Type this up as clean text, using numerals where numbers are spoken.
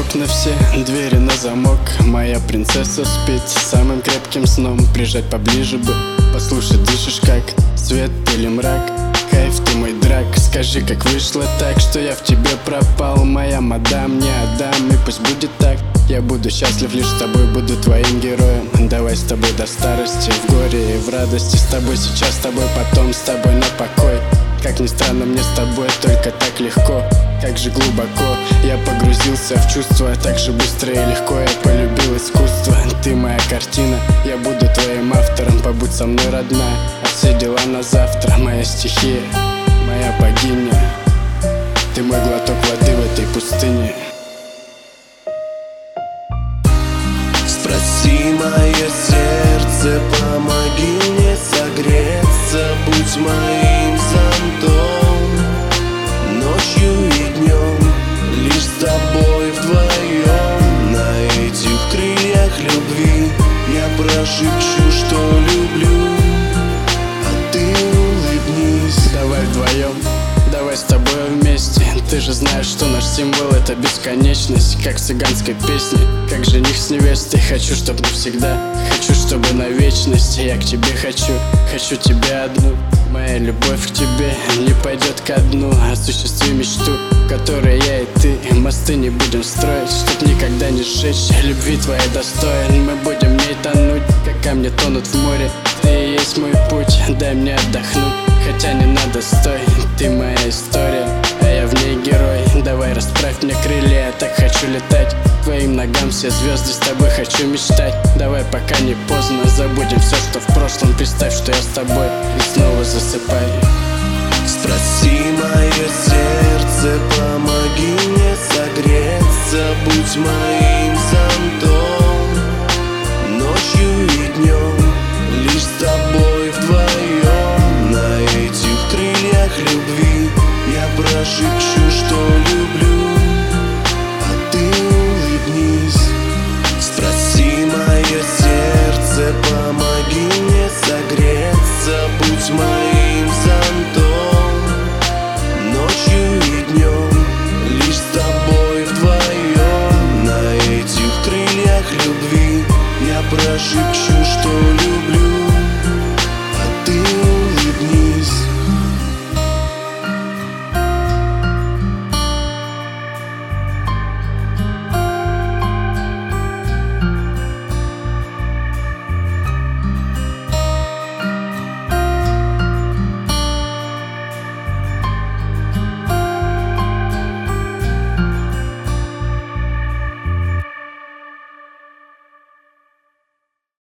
окна все, двери на замок. Моя принцесса спит самым крепким сном. Прижать поближе бы, послушай, дышишь как свет или мрак. Кайф, ты мой драк, скажи, как вышло так, что я в тебе пропал. Моя мадам, не отдам, и пусть будет так. Я буду счастлив лишь с тобой, буду твоим героем. Давай с тобой до старости, в горе и в радости. С тобой сейчас, с тобой потом, с тобой на покой. Как ни странно, мне с тобой только так легко. Как же глубоко я погрузился в чувства, так же быстро и легко я полюбил искусство. Ты моя картина, я буду твоим автором. Побудь со мной, родная, а все дела на завтра. Моя стихия, моя богиня, ты мой глоток воды в этой пустыне. Спроси мое сердце, помоги мне согреться. Будь моим зонтом ночью и днем. Лишь с тобой вдвоем на этих крыльях любви я прошепчу, что люблю, а ты улыбнись. Давай вдвоем, давай с тобой вместе. Ты же знаешь, что наш символ — это бесконечность. Как в цыганской песне, как жених с невестой. Хочу, чтоб навсегда, хочу, чтобы на вечность. Я к тебе хочу, хочу тебя одну. Моя любовь к тебе не пойдет ко дну. Осуществи мечту, которой я и ты. Мосты не будем строить, чтоб никогда не сжечь. Любви твоей достоин, мы будем в ней тонуть, как камни тонут в море. Ты и есть мой путь, дай мне отдохнуть. Хотя не надо, стой, ты моя история, а я в ней герой. Давай расправь мне крылья, я так хочу летать. К твоим ногам все звезды, с тобой хочу мечтать. Давай, пока не поздно, забудем все, что в прошлом. Представь, что я с тобой, и снова засыпай. Спроси мое сердце, помоги мне согреться. Будь моим зонтом